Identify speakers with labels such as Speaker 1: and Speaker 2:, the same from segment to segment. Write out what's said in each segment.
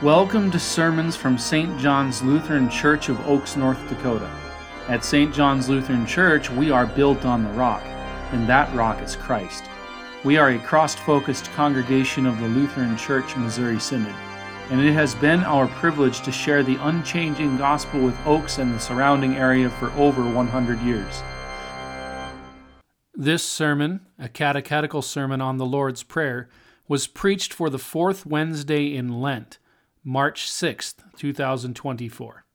Speaker 1: Welcome to sermons from St. John's Lutheran Church of Oaks, North Dakota. At St. John's Lutheran Church, we are built on the rock, and that rock is Christ. We are a cross-focused congregation of the Lutheran Church Missouri Synod, and it has been our privilege to share the unchanging gospel with Oaks and the surrounding area for over 100 years. This sermon, a catechetical sermon on the Lord's Prayer, was preached for the fourth Wednesday in Lent, March 6th, 2024.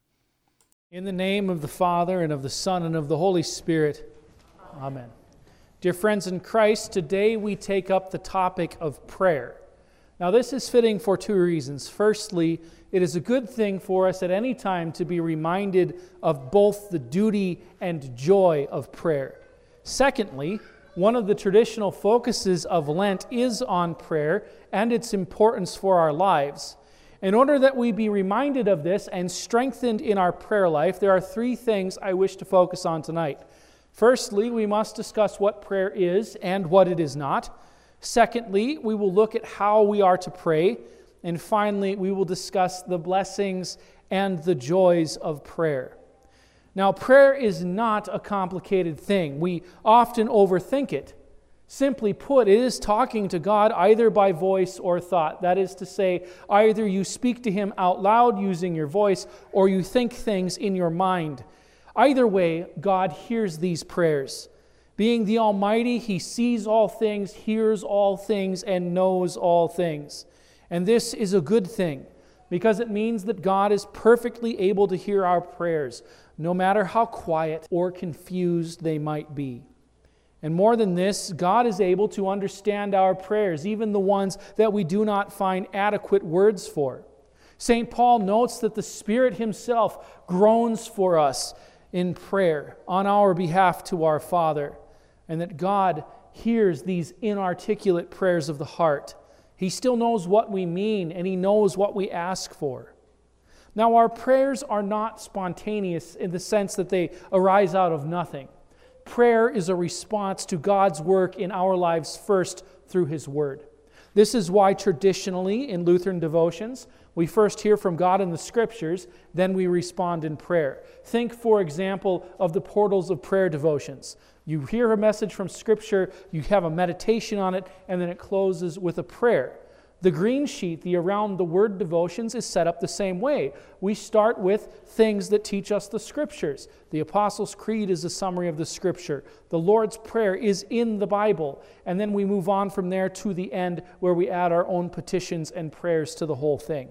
Speaker 1: In the name of the Father, and of the Son, and of the Holy Spirit. Amen. Dear friends in Christ, today we take up the topic of prayer. Now this is fitting for two reasons. Firstly, it is a good thing for us at any time to be reminded of both the duty and joy of prayer. Secondly, one of the traditional focuses of Lent is on prayer and its importance for our lives. In order that we be reminded of this and strengthened in our prayer life, there are three things I wish to focus on tonight. Firstly, we must discuss what prayer is and what it is not. Secondly, we will look at how we are to pray. And finally, we will discuss the blessings and the joys of prayer. Now, prayer is not a complicated thing. We often overthink it. Simply put, it is talking to God either by voice or thought. That is to say, either you speak to Him out loud using your voice, or you think things in your mind. Either way, God hears these prayers. Being the Almighty, He sees all things, hears all things, and knows all things. And this is a good thing, because it means that God is perfectly able to hear our prayers, no matter how quiet or confused they might be. And more than this, God is able to understand our prayers, even the ones that we do not find adequate words for. St. Paul notes that the Spirit Himself groans for us in prayer on our behalf to our Father, and that God hears these inarticulate prayers of the heart. He still knows what we mean, and He knows what we ask for. Now, our prayers are not spontaneous in the sense that they arise out of nothing. Prayer is a response to God's work in our lives first through His Word. This is why traditionally in Lutheran devotions, we first hear from God in the Scriptures, then we respond in prayer. Think, for example, of the Portals of Prayer devotions. You hear a message from Scripture, you have a meditation on it, and then it closes with a prayer. The green sheet, the Around the Word devotions, is set up the same way. We start with things that teach us the Scriptures. The Apostles' Creed is a summary of the Scripture. The Lord's Prayer is in the Bible. And then we move on from there to the end where we add our own petitions and prayers to the whole thing.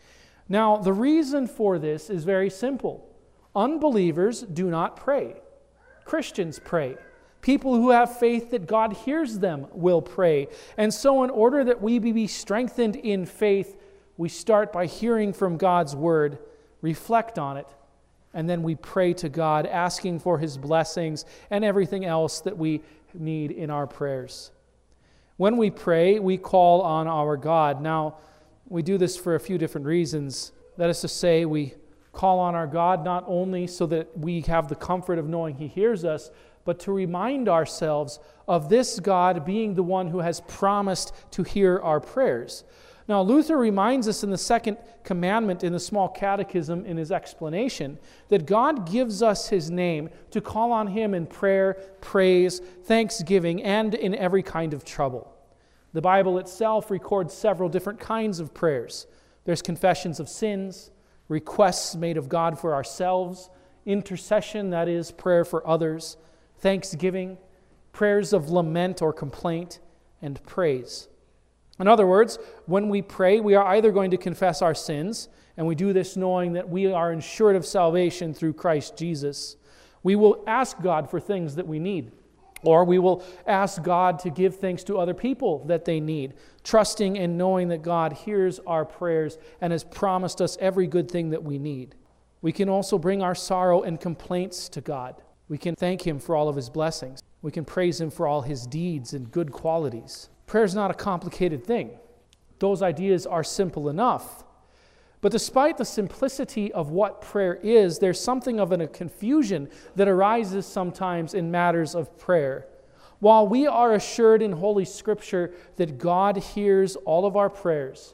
Speaker 1: Now, the reason for this is very simple. Unbelievers do not pray. Christians pray. People who have faith that God hears them will pray. And so in order that we be strengthened in faith, we start by hearing from God's Word, reflect on it, and then we pray to God, asking for His blessings and everything else that we need in our prayers. When we pray, we call on our God. Now, we do this for a few different reasons. That is to say, we call on our God not only so that we have the comfort of knowing He hears us, but to remind ourselves of this God being the one who has promised to hear our prayers. Now, Luther reminds us in the second commandment in the small catechism in his explanation that God gives us His name to call on Him in prayer, praise, thanksgiving, and in every kind of trouble. The Bible itself records several different kinds of prayers. There's confessions of sins, requests made of God for ourselves, intercession, that is, prayer for others, thanksgiving, prayers of lament or complaint, and praise. In other words, when we pray, we are either going to confess our sins, and we do this knowing that we are ensured of salvation through Christ Jesus. We will ask God for things that we need, or we will ask God to give things to other people that they need, trusting and knowing that God hears our prayers and has promised us every good thing that we need. We can also bring our sorrow and complaints to God. We can thank Him for all of His blessings. We can praise Him for all His deeds and good qualities. Prayer is not a complicated thing. Those ideas are simple enough. But despite the simplicity of what prayer is, there's something of a confusion that arises sometimes in matters of prayer. While we are assured in Holy Scripture that God hears all of our prayers,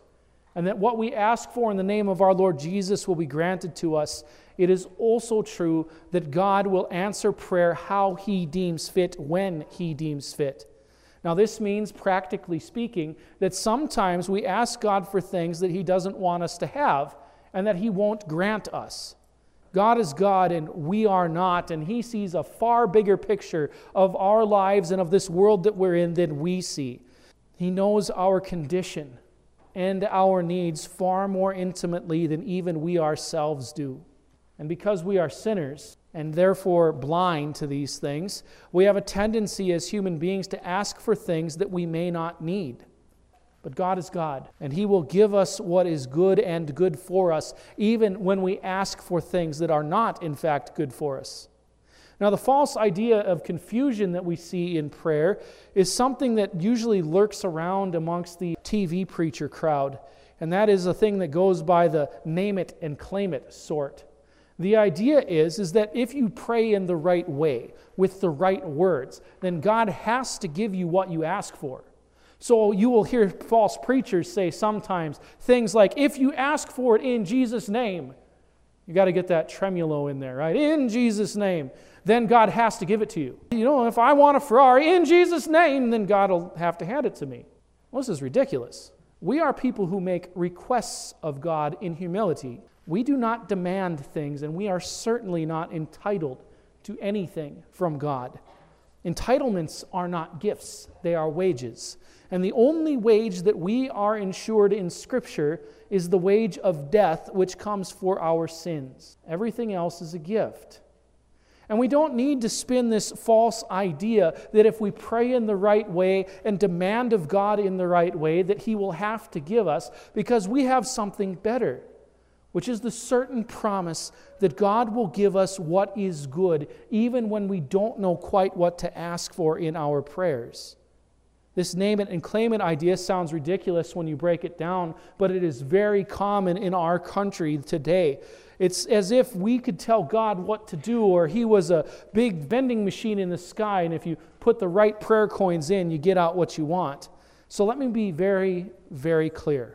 Speaker 1: and that what we ask for in the name of our Lord Jesus will be granted to us, it is also true that God will answer prayer how He deems fit, when He deems fit. Now, this means, practically speaking, that sometimes we ask God for things that He doesn't want us to have and that He won't grant us. God is God and we are not, and He sees a far bigger picture of our lives and of this world that we're in than we see. He knows our condition and our needs far more intimately than even we ourselves do. And because we are sinners, and therefore blind to these things, we have a tendency as human beings to ask for things that we may not need. But God is God, and He will give us what is good and good for us, even when we ask for things that are not, in fact, good for us. Now, the false idea of confusion that we see in prayer is something that usually lurks around amongst the TV preacher crowd, and that is a thing that goes by the name it and claim it sort. The idea is that if you pray in the right way, with the right words, then God has to give you what you ask for. So you will hear false preachers say sometimes things like, if you ask for it in Jesus' name, you got to get that tremulo in there, right? In Jesus' name, then God has to give it to you. You know, if I want a Ferrari in Jesus' name, then God will have to hand it to me. Well, this is ridiculous. We are people who make requests of God in humility. We do not demand things, and we are certainly not entitled to anything from God. Entitlements are not gifts, they are wages. And the only wage that we are insured in Scripture is the wage of death, which comes for our sins. Everything else is a gift. And we don't need to spin this false idea that if we pray in the right way and demand of God in the right way, that He will have to give us, because we have something better, which is the certain promise that God will give us what is good, even when we don't know quite what to ask for in our prayers. This name it and claim it idea sounds ridiculous when you break it down, but it is very common in our country today. It's as if we could tell God what to do, or He was a big vending machine in the sky, and if you put the right prayer coins in, you get out what you want. So let me be very, very clear.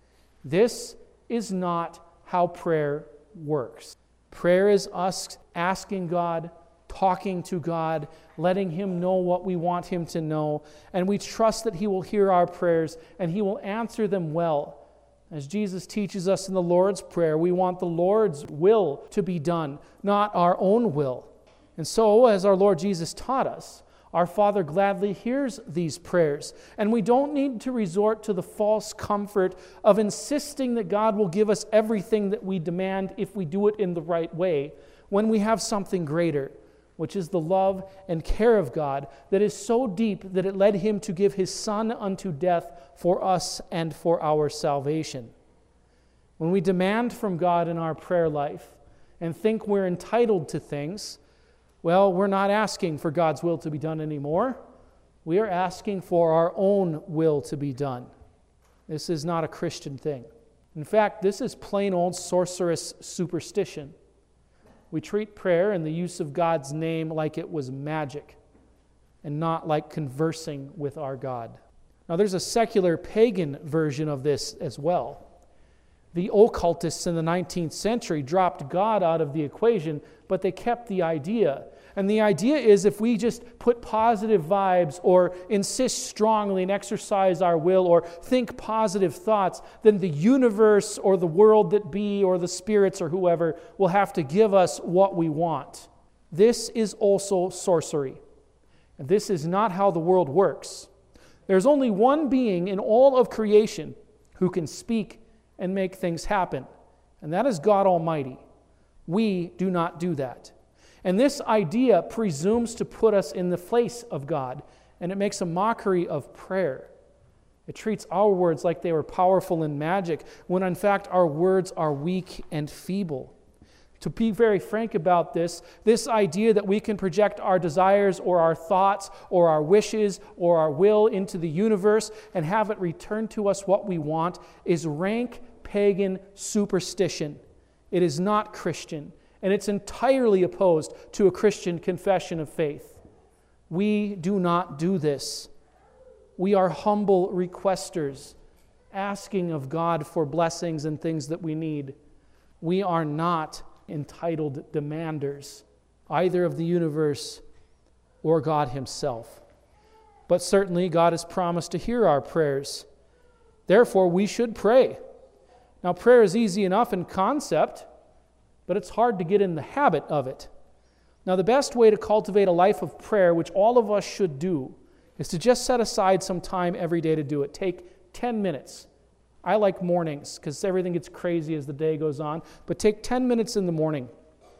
Speaker 1: This is not how prayer works. Prayer is us asking God, talking to God, letting Him know what we want Him to know, and we trust that He will hear our prayers and He will answer them well. As Jesus teaches us in the Lord's Prayer, we want the Lord's will to be done, not our own will. And so, as our Lord Jesus taught us, our Father gladly hears these prayers, and we don't need to resort to the false comfort of insisting that God will give us everything that we demand if we do it in the right way, when we have something greater, which is the love and care of God that is so deep that it led Him to give His Son unto death for us and for our salvation. When we demand from God in our prayer life and think we're entitled to things, well, we're not asking for God's will to be done anymore. We are asking for our own will to be done. This is not a Christian thing. In fact, this is plain old sorcerous superstition. We treat prayer and the use of God's name like it was magic and not like conversing with our God. Now, there's a secular pagan version of this as well. The occultists in the 19th century dropped God out of the equation, but they kept the idea. And the idea is if we just put positive vibes or insist strongly and exercise our will or think positive thoughts, then the universe or the world that be or the spirits or whoever will have to give us what we want. This is also sorcery. And this is not how the world works. There's only one being in all of creation who can speak and make things happen, and that is God Almighty. We do not do that. And this idea presumes to put us in the place of God, and it makes a mockery of prayer. It treats our words like they were powerful and magic, when in fact our words are weak and feeble. To be very frank about this idea that we can project our desires or our thoughts or our wishes or our will into the universe and have it return to us what we want is rank pagan superstition. It is not Christian, and it's entirely opposed to a Christian confession of faith. We do not do this. We are humble requesters, asking of God for blessings and things that we need. We are not entitled demanders, either of the universe or God himself. But certainly God has promised to hear our prayers. Therefore, we should pray. Now, prayer is easy enough in concept, but it's hard to get in the habit of it. Now, the best way to cultivate a life of prayer, which all of us should do, is to just set aside some time every day to do it. Take 10 minutes. I like mornings because everything gets crazy as the day goes on, but take 10 minutes in the morning.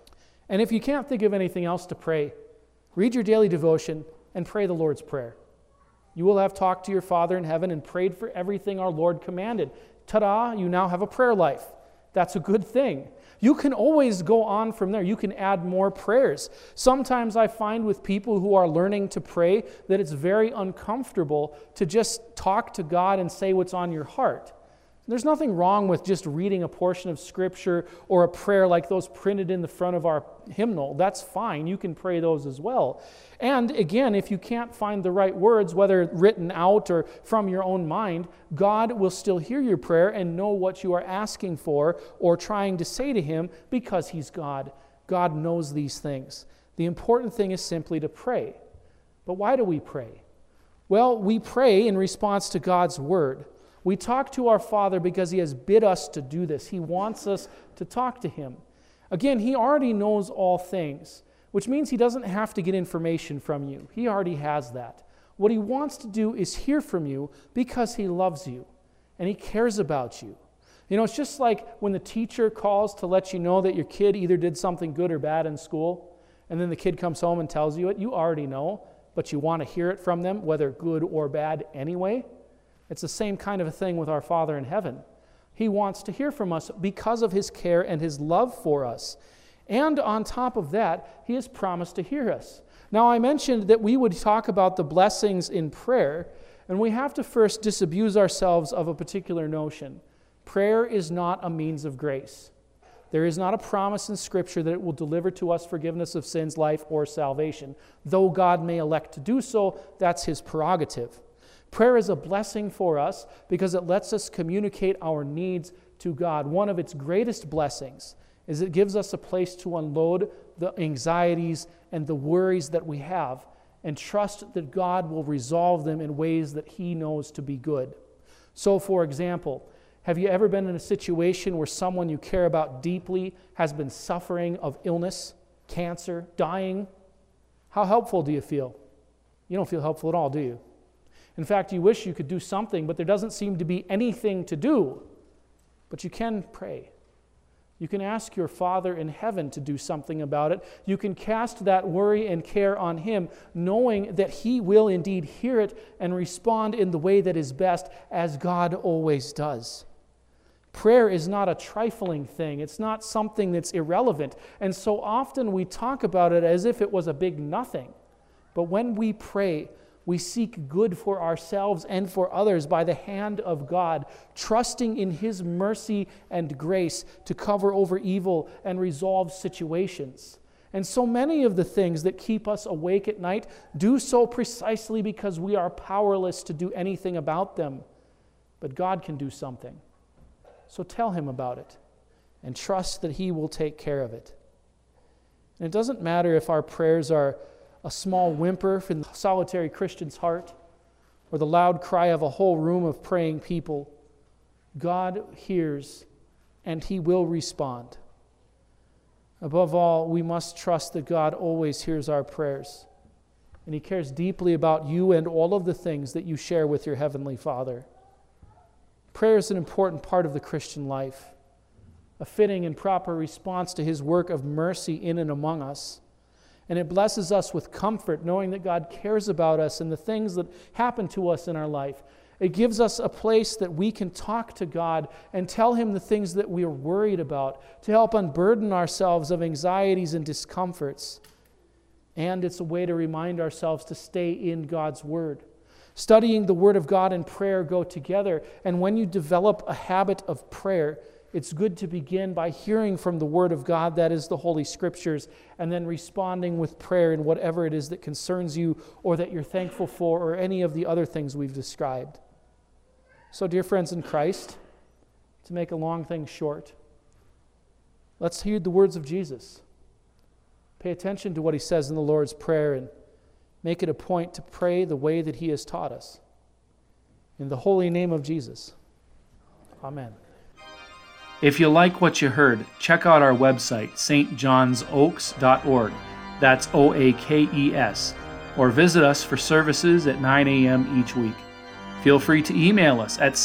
Speaker 1: And if you can't think of anything else to pray, read your daily devotion and pray the Lord's Prayer. You will have talked to your Father in heaven and prayed for everything our Lord commanded. Ta-da, you now have a prayer life. That's a good thing. You can always go on from there. You can add more prayers. Sometimes I find with people who are learning to pray that it's very uncomfortable to just talk to God and say what's on your heart. There's nothing wrong with just reading a portion of Scripture or a prayer like those printed in the front of our hymnal. That's fine. You can pray those as well. And again, if you can't find the right words, whether written out or from your own mind, God will still hear your prayer and know what you are asking for or trying to say to Him because He's God. God knows these things. The important thing is simply to pray. But why do we pray? Well, we pray in response to God's Word. We talk to our Father because He has bid us to do this. He wants us to talk to Him. Again, He already knows all things, which means He doesn't have to get information from you. He already has that. What He wants to do is hear from you because He loves you and He cares about you. You know, it's just like when the teacher calls to let you know that your kid either did something good or bad in school, and then the kid comes home and tells you it. You already know, but you want to hear it from them, whether good or bad anyway. It's the same kind of a thing with our Father in heaven. He wants to hear from us because of His care and His love for us. And on top of that, He has promised to hear us. Now, I mentioned that we would talk about the blessings in prayer, and we have to first disabuse ourselves of a particular notion. Prayer is not a means of grace. There is not a promise in Scripture that it will deliver to us forgiveness of sins, life, or salvation. Though God may elect to do so, that's His prerogative. Prayer is a blessing for us because it lets us communicate our needs to God. One of its greatest blessings is it gives us a place to unload the anxieties and the worries that we have and trust that God will resolve them in ways that He knows to be good. So, for example, have you ever been in a situation where someone you care about deeply has been suffering of illness, cancer, dying? How helpful do you feel? You don't feel helpful at all, do you? In fact, you wish you could do something, but there doesn't seem to be anything to do. But you can pray. You can ask your Father in heaven to do something about it. You can cast that worry and care on Him, knowing that He will indeed hear it and respond in the way that is best, as God always does. Prayer is not a trifling thing. It's not something that's irrelevant. And so often we talk about it as if it was a big nothing. But when we pray, we seek good for ourselves and for others by the hand of God, trusting in His mercy and grace to cover over evil and resolve situations. And so many of the things that keep us awake at night do so precisely because we are powerless to do anything about them. But God can do something. So tell Him about it and trust that He will take care of it. And it doesn't matter if our prayers are a small whimper from the solitary Christian's heart, or the loud cry of a whole room of praying people. God hears, and He will respond. Above all, we must trust that God always hears our prayers, and He cares deeply about you and all of the things that you share with your Heavenly Father. Prayer is an important part of the Christian life, a fitting and proper response to His work of mercy in and among us. And it blesses us with comfort, knowing that God cares about us and the things that happen to us in our life. It gives us a place that we can talk to God and tell Him the things that we are worried about, to help unburden ourselves of anxieties and discomforts. And it's a way to remind ourselves to stay in God's Word. Studying the Word of God and prayer go together, and when you develop a habit of prayer, it's good to begin by hearing from the Word of God, that is the Holy Scriptures, and then responding with prayer in whatever it is that concerns you or that you're thankful for or any of the other things we've described. So, dear friends in Christ, to make a long thing short, let's heed the words of Jesus. Pay attention to what he says in the Lord's Prayer and make it a point to pray the way that he has taught us. In the holy name of Jesus. Amen. If you like what you heard, check out our website, stjohnsoaks.org. That's OAKES. Or visit us for services at 9 a.m. each week. Feel free to email us at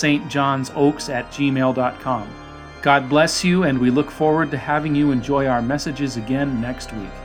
Speaker 1: stjohnsoaks@gmail.com. God bless you, and we look forward to having you enjoy our messages again next week.